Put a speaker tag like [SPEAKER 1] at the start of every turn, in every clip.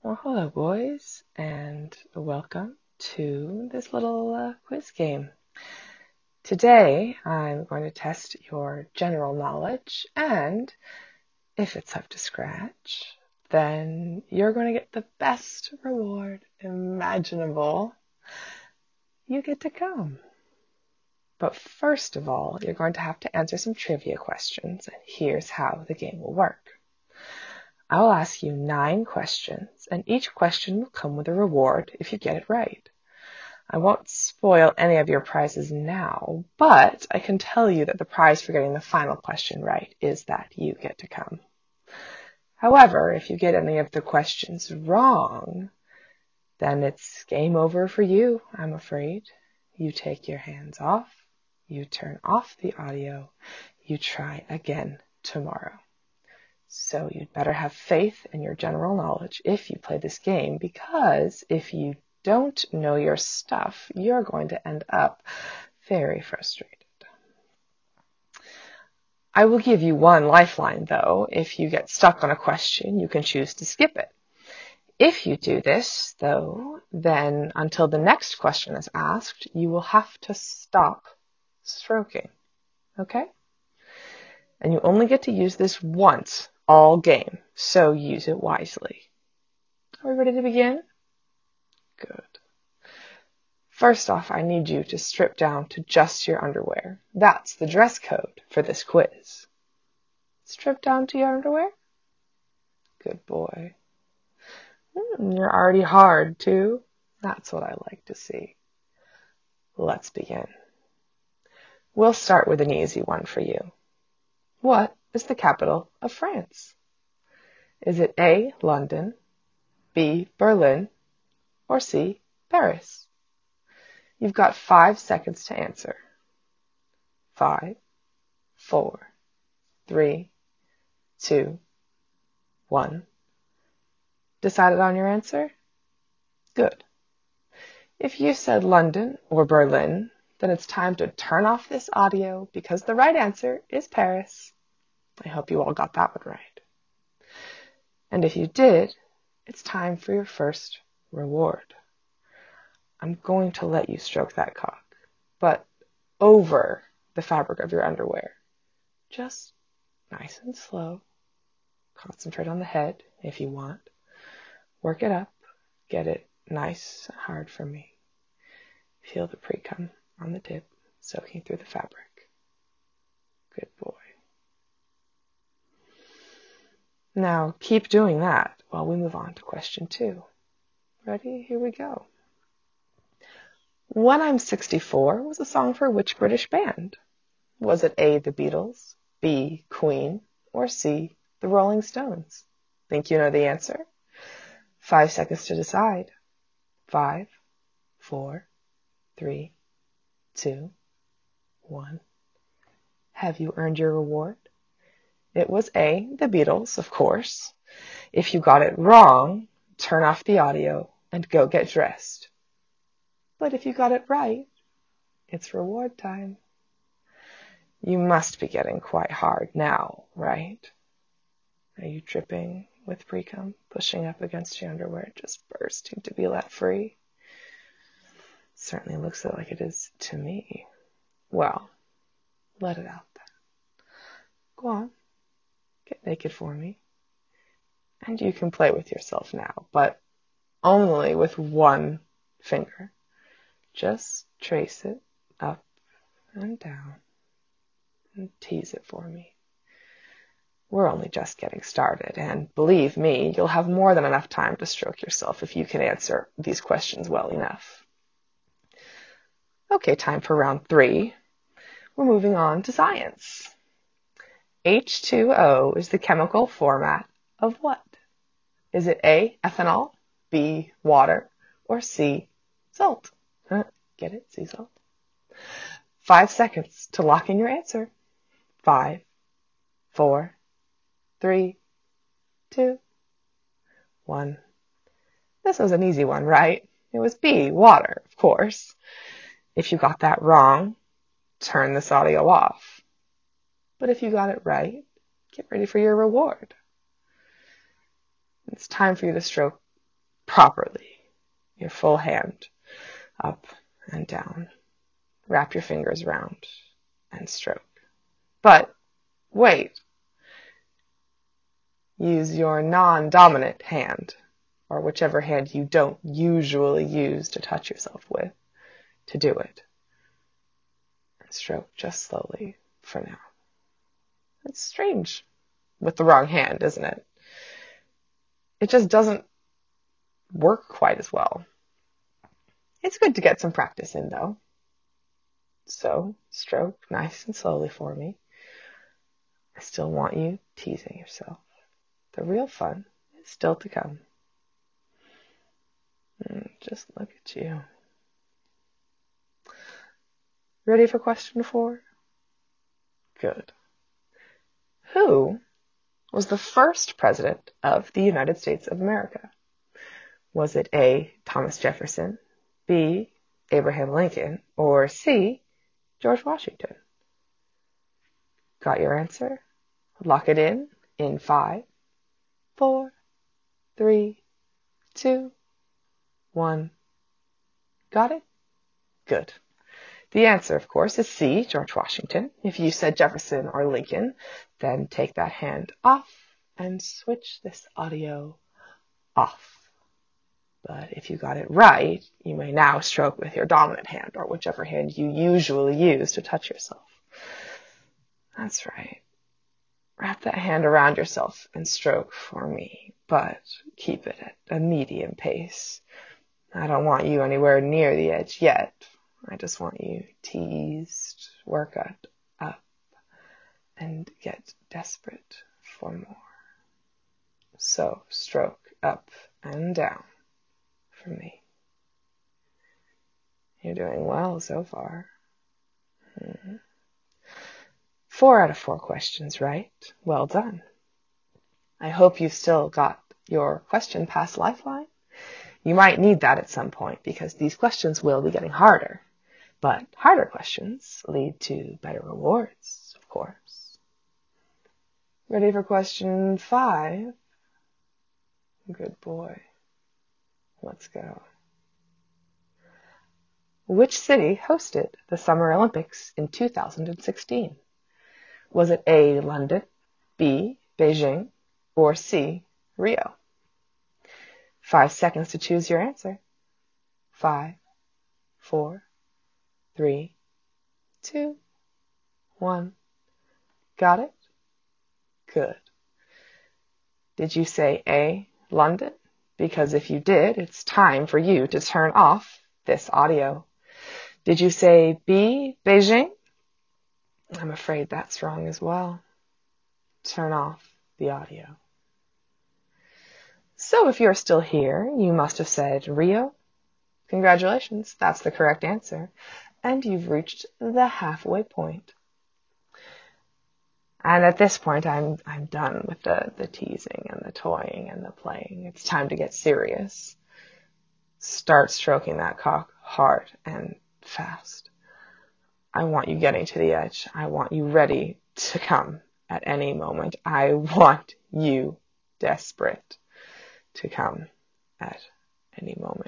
[SPEAKER 1] Well, hello, boys, and welcome to this little quiz game. Today, I'm going to test your general knowledge, and if it's up to scratch, then you're going to get the best reward imaginable. You get to come. But first of all, you're going to have to answer some trivia questions, and here's how the game will work. I will ask you 9 questions, and each question will come with a reward if you get it right. I won't spoil any of your prizes now, but I can tell you that the prize for getting the final question right is that you get to come. However, if you get any of the questions wrong, then it's game over for you, I'm afraid. You take your hands off, you turn off the audio, you try again tomorrow. So you'd better have faith in your general knowledge if you play this game, because if you don't know your stuff, you're going to end up very frustrated. I will give you one lifeline, though. If you get stuck on a question, you can choose to skip it. If you do this, though, then until the next question is asked, you will have to stop stroking. Okay? And you only get to use this once all game, so use it wisely. Are we ready to begin? Good. First off, I need you to strip down to just your underwear. That's the dress code for this quiz. Strip down to your underwear? Good boy. You're already hard, too. That's what I like to see. Let's begin. We'll start with an easy one for you. What is the capital of France? Is it A, London, B, Berlin, or C, Paris? You've got 5 seconds to answer. 5, 4, 3, 2, 1. Decided on your answer? Good. If you said London or Berlin, then it's time to turn off this audio because the right answer is Paris. I hope you all got that one right. And if you did, it's time for your first reward. I'm going to let you stroke that cock, but over the fabric of your underwear. Just nice and slow. Concentrate on the head if you want. Work it up. Get it nice and hard for me. Feel the pre-cum on the tip soaking through the fabric. Good boy. Now keep doing that while we move on to question 2. Ready? Here we go. When I'm 64 was a song for which British band? Was it A, the Beatles, B, Queen, or C, the Rolling Stones? Think you know the answer? 5 seconds to decide. 5, 4, 3, 2, 1. Have you earned your reward? It was A, the Beatles, of course. If you got it wrong, turn off the audio and go get dressed. But if you got it right, it's reward time. You must be getting quite hard now, right? Are you dripping with pre-cum, pushing up against your underwear, just bursting to be let free? Certainly looks like it is to me. Well, let it out then. Go on, get naked for me. And you can play with yourself now, but only with one finger. Just trace it up and down and tease it for me. We're only just getting started, and believe me, you'll have more than enough time to stroke yourself if you can answer these questions well enough. Okay, time for round 3. We're moving on to science. H2O is the chemical format of what? Is it A, ethanol, B, water, or C, salt? Get it? Sea salt. 5 seconds to lock in your answer. 5, 4, 3, 2, 1. This was an easy one, right? It was B, water, of course. If you got that wrong, turn this audio off. But if you got it right, get ready for your reward. It's time for you to stroke properly. Your full hand up and down. Wrap your fingers around and stroke. But wait. Use your non-dominant hand, or whichever hand you don't usually use to touch yourself with, to do it. And stroke just slowly for now. It's strange with the wrong hand, isn't it? It just doesn't work quite as well. It's good to get some practice in, though. So, stroke nice and slowly for me. I still want you teasing yourself. The real fun is still to come. Just look at you. Ready for question 4? Good. Who was the first president of the United States of America? Was it A, Thomas Jefferson, B, Abraham Lincoln, or C, George Washington? Got your answer? Lock it in 5, 4, 3, 2, 1. Got it? Good. The answer, of course, is C, George Washington. If you said Jefferson or Lincoln, then take that hand off and switch this audio off. But if you got it right, you may now stroke with your dominant hand, or whichever hand you usually use to touch yourself. That's right. Wrap that hand around yourself and stroke for me, but keep it at a medium pace. I don't want you anywhere near the edge yet. I just want you teased, work up, and get desperate for more. So stroke up and down for me. You're doing well so far. 4 out of 4 questions right. Well done. I hope you still got your question past Lifeline. You might need that at some point because these questions will be getting harder. But harder questions lead to better rewards, of course. Ready for question 5? Good boy. Let's go. Which city hosted the Summer Olympics in 2016? Was it A, London, B, Beijing, or C, Rio? 5 seconds to choose your answer. 5, 4, 3, 2, 1. Got it? Good. Did you say A, London? Because if you did, it's time for you to turn off this audio. Did you say B, Beijing? I'm afraid that's wrong as well. Turn off the audio. So if you're still here, you must have said Rio. Congratulations, that's the correct answer. And you've reached the halfway point. And at this point, I'm done with the teasing and the toying and the playing. It's time to get serious. Start stroking that cock hard and fast. I want you getting to the edge. I want you ready to come at any moment. I want you desperate to come at any moment.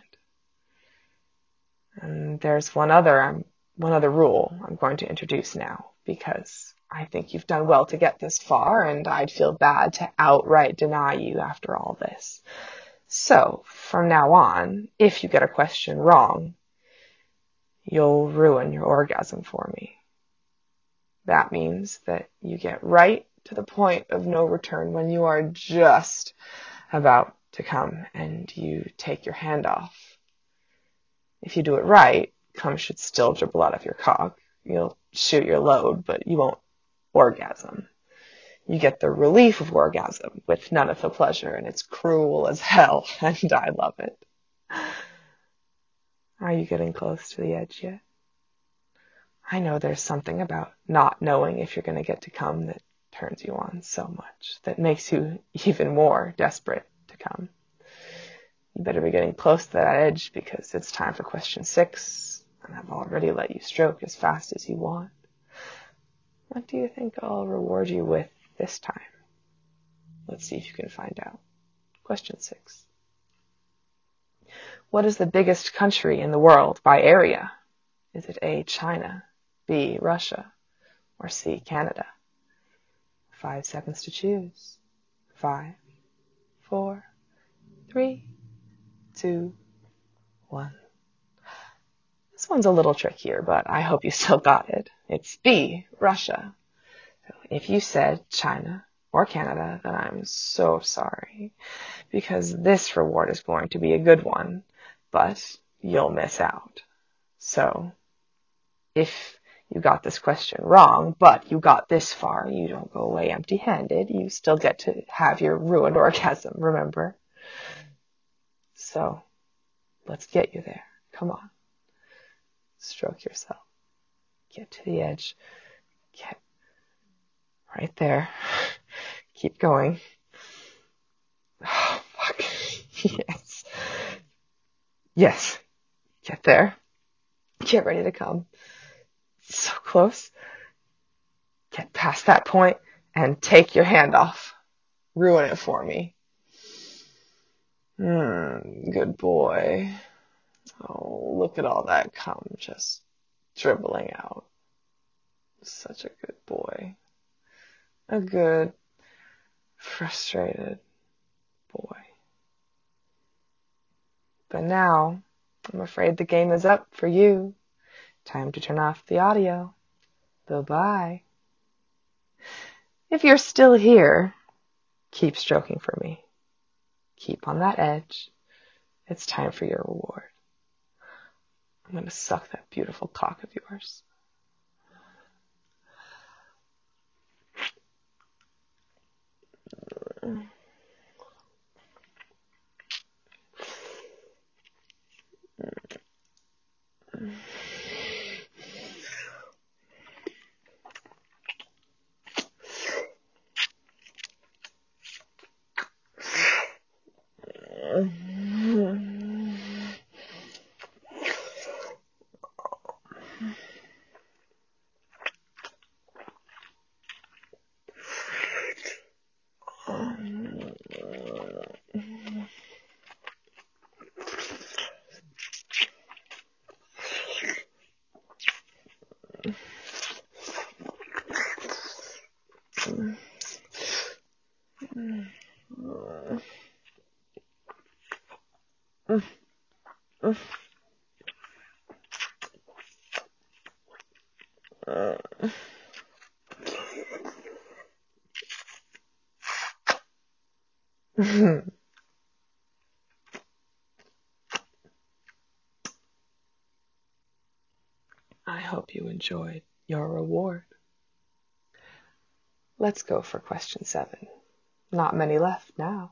[SPEAKER 1] And there's one other rule I'm going to introduce now, because I think you've done well to get this far, and I'd feel bad to outright deny you after all this. So, from now on, if you get a question wrong, you'll ruin your orgasm for me. That means that you get right to the point of no return when you are just about to come and you take your hand off. If you do it right, cum should still dribble out of your cock. You'll shoot your load, but you won't orgasm. You get the relief of orgasm with none of the pleasure, and it's cruel as hell, and I love it. Are you getting close to the edge yet? I know there's something about not knowing if you're going to get to come that turns you on so much, that makes you even more desperate to come. You better be getting close to that edge, because it's time for question 6, and I've already let you stroke as fast as you want. What do you think I'll reward you with this time? Let's see if you can find out. Question 6. What is the biggest country in the world by area? Is it A, China, B, Russia, or C, Canada? 5 seconds to choose. 5, 4, 3, 2, 1. This one's a little trickier, but I hope you still got it. It's B, Russia. So if you said China or Canada, then I'm so sorry, because this reward is going to be a good one, but you'll miss out. So if you got this question wrong, but you got this far, you don't go away empty-handed. You still get to have your ruined orgasm, remember? So let's get you there. Come on. Stroke yourself. Get to the edge. Get right there. Keep going. Oh, fuck. Yes. Yes. Get there. Get ready to come. So close. Get past that point and take your hand off. Ruin it for me. Good boy. Oh, look at all that cum just dribbling out. Such a good boy. A good, frustrated boy. But now, I'm afraid the game is up for you. Time to turn off the audio. Bye-bye. If you're still here, keep stroking for me. Keep on that edge. It's time for your reward. I'm going to suck that beautiful cock of yours. I hope you enjoyed your reward. Let's go for question 7. Not many left now.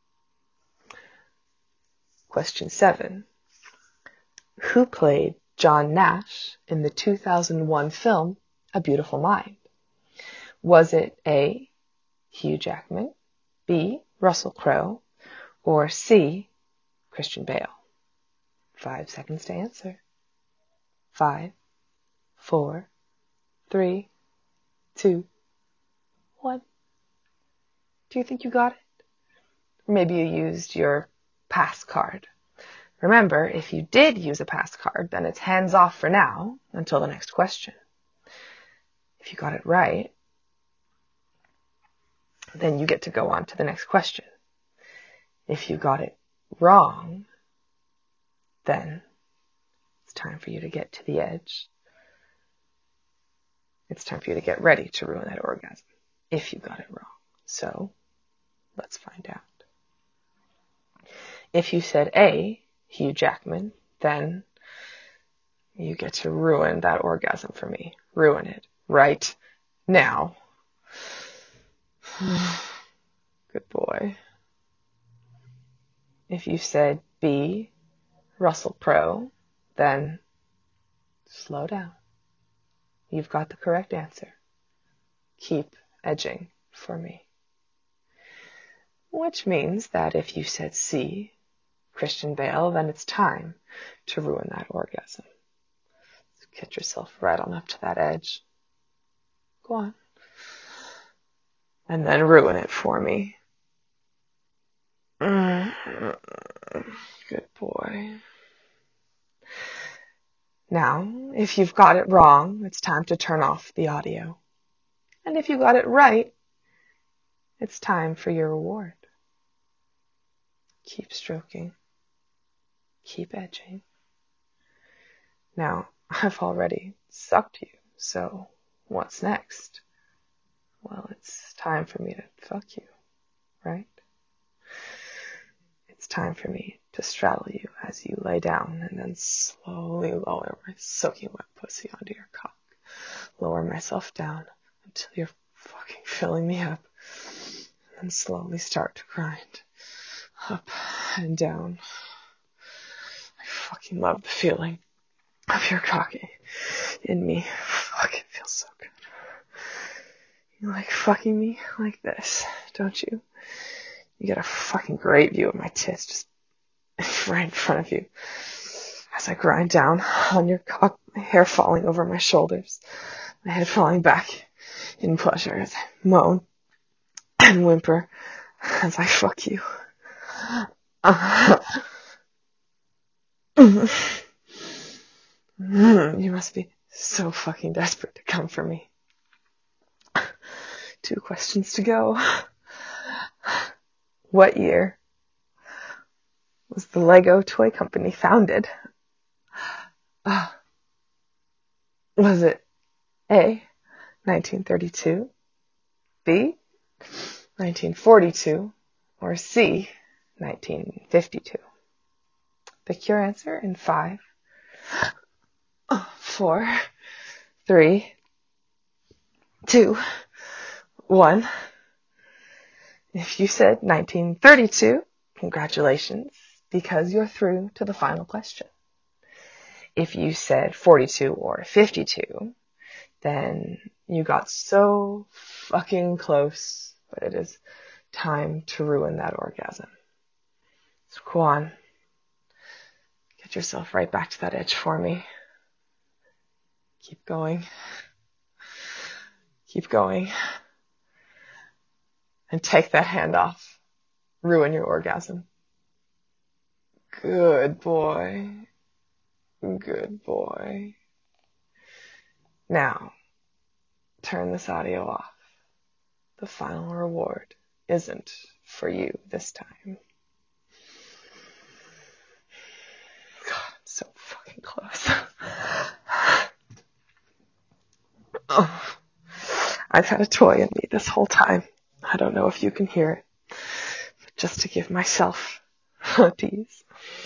[SPEAKER 1] Question 7. Who played John Nash in the 2001 film A Beautiful Mind? Was it A, Hugh Jackman, B, Russell Crowe, or C, Christian Bale? 5 seconds to answer. 5, 4, 3, 2, 1. Do you think you got it? Or maybe you used your pass card. Remember, if you did use a pass card, then it's hands off for now until the next question. If you got it right, then you get to go on to the next question. If you got it wrong, then it's time for you to get to the edge. It's time for you to get ready to ruin that orgasm if you got it wrong. So let's find out. If you said A, Hugh Jackman, then you get to ruin that orgasm for me. Ruin it right now. Good boy. If you said B, Russell Crowe, then slow down. You've got the correct answer. Keep edging for me. Which means that if you said C, Christian Bale, then it's time to ruin that orgasm. So get yourself right on up to that edge. Go on. And then ruin it for me. Good boy. Now, if you've got it wrong, it's time to turn off the audio. And if you got it right, it's time for your reward. Keep stroking. Keep edging. Now, I've already sucked you, so what's next? Well, it's time for me to fuck you, right? It's time for me to straddle you as you lay down and then slowly lower my soaking wet pussy onto your cock. Lower myself down until you're fucking filling me up, and then slowly start to grind up and down. I fucking love the feeling of your cock in me. Fuck, it feels so good. You like fucking me like this, don't you? You get a fucking great view of my tits just right in front of you as I grind down on your cock, my hair falling over my shoulders, my head falling back in pleasure as I moan and whimper as I fuck you. You must be so fucking desperate to come for me. 2 questions to go. What year was the Lego toy company founded? Was it A, 1932, B, 1942, or C, 1952? Pick your answer in 5, 4, 3, 2, 1. If you said 1932, congratulations, because you're through to the final question. If you said 42 or 52, then you got so fucking close, but it is time to ruin that orgasm. So go on. Get yourself right back to that edge for me. Keep going. Keep going. And take that hand off. Ruin your orgasm. Good boy. Good boy. Now, turn this audio off. The final reward isn't for you this time. God, I'm so fucking close. Oh, I've had a toy in me this whole time. I don't know if you can hear it, but just to give myself a tease.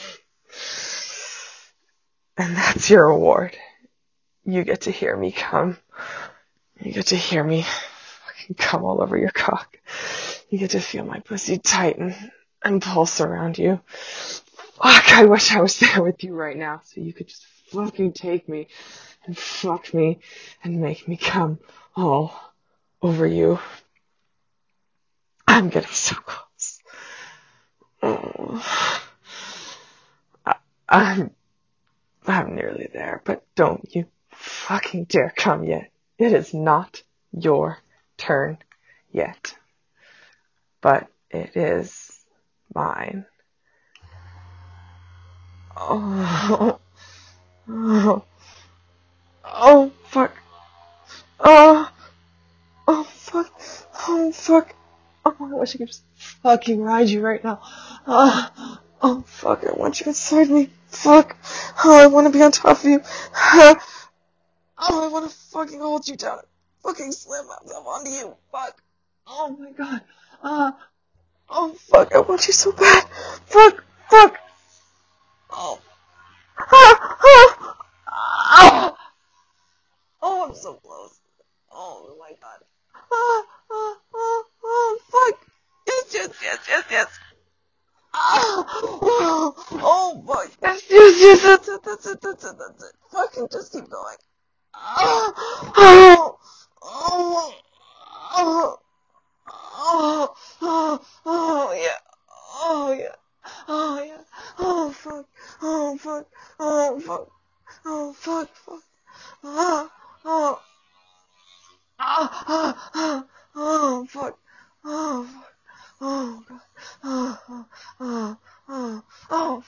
[SPEAKER 1] And that's your reward. You get to hear me come. You get to hear me fucking come all over your cock. You get to feel my pussy tighten and pulse around you. Fuck, I wish I was there with you right now so you could just fucking take me and fuck me and make me come all over you. I'm getting so close. Oh. I'm nearly there, but don't you fucking dare come yet. It is not your turn yet. But it is mine. Oh. Oh. Oh, fuck. Oh. Oh, fuck. Oh, fuck. Oh, I wish I could just fucking ride you right now. Oh, fuck. I want you inside me. Fuck. Oh, I want to be on top of you. Oh, I want to fucking hold you down. Fucking slam myself onto you. Fuck. Oh, my God. Oh, fuck. I want you so bad. Fuck. Fuck. Oh. Oh, I'm so close. Oh, my God. Oh, fuck. Yes. Oh, fuck. Yes. That's it. Fucking just keep going. Oh, yeah. Oh, fuck. Oh, fuck. Oh, oh, oh, fuck. Oh, fuck. Oh, God. Oh,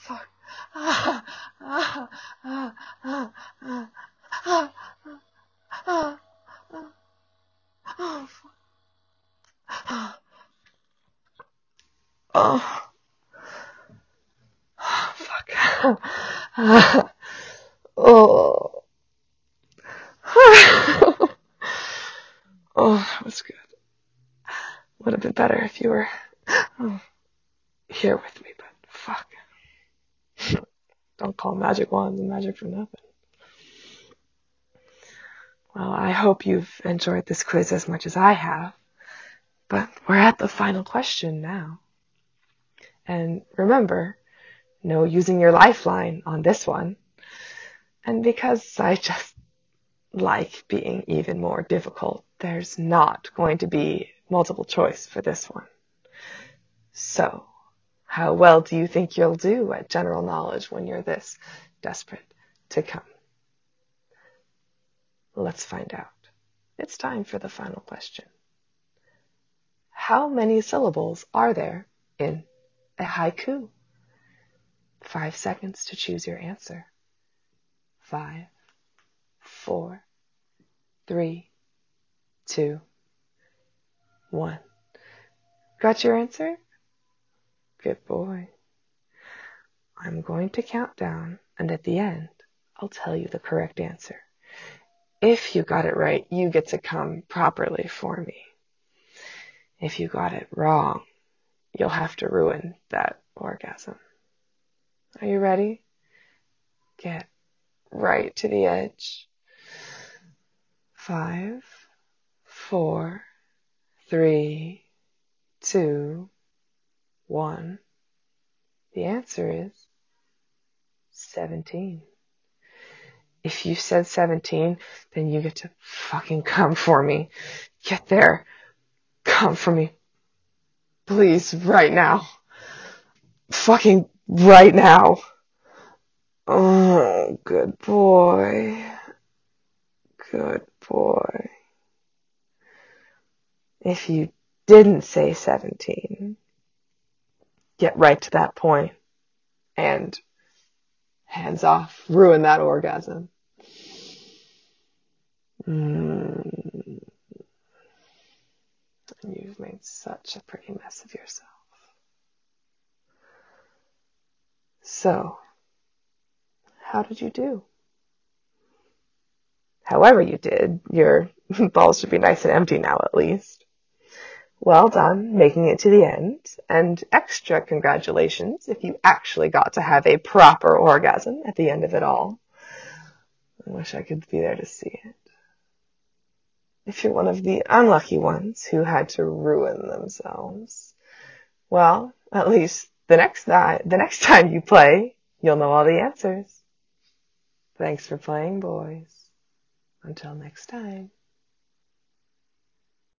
[SPEAKER 1] Oh. Oh, that was good. Would have been better if you were here with me, but fuck. Don't call magic wands magic for nothing. Well, I hope you've enjoyed this quiz as much as I have, but we're at the final question now. And remember, no using your lifeline on this one. And because I just like being even more difficult, there's not going to be multiple choice for this one. So, how well do you think you'll do at general knowledge when you're this desperate to come? Let's find out. It's time for the final question. How many syllables are there in a haiku? 5 seconds to choose your answer. 5, 4, 3, 2, 1. Got your answer? Good boy. I'm going to count down, and at the end, I'll tell you the correct answer. If you got it right, you get to come properly for me. If you got it wrong, you'll have to ruin that orgasm. Are you ready? Get right to the edge. 5, 4, 3, 2, 1. The answer is 17. If you said 17, then you get to fucking come for me. Get there. Come for me. Please, right now. Fucking right now. Oh, good boy. Good boy. If you didn't say 17, get right to that point and hands off, ruin that orgasm. And you've made such a pretty mess of yourself. So, how did you do? However you did, your balls should be nice and empty now at least. Well done, making it to the end, and extra congratulations if you actually got to have a proper orgasm at the end of it all. I wish I could be there to see it. If you're one of the unlucky ones who had to ruin themselves, well, at least the next time you play, you'll know all the answers. Thanks for playing, boys. Until next time.